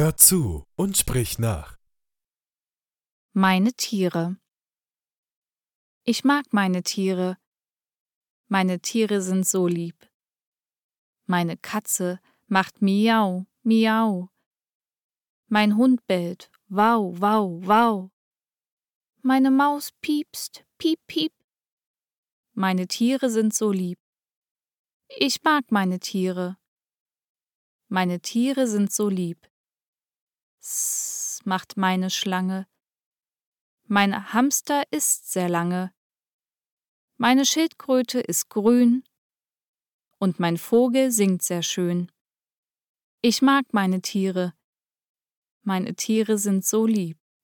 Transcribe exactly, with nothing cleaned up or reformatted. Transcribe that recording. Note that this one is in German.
Hör zu und sprich nach. Meine Tiere. Ich mag meine Tiere. Meine Tiere sind so lieb. Meine Katze macht Miau, Miau. Mein Hund bellt, Wow, wow, wow. Meine Maus piepst, piep, piep. Meine Tiere sind so lieb. Ich mag meine Tiere. Meine Tiere sind so lieb. Sss, macht meine Schlange. Mein Hamster isst sehr lange. Meine Schildkröte ist grün. Und mein Vogel singt sehr schön. Ich mag meine Tiere. Meine Tiere sind so lieb.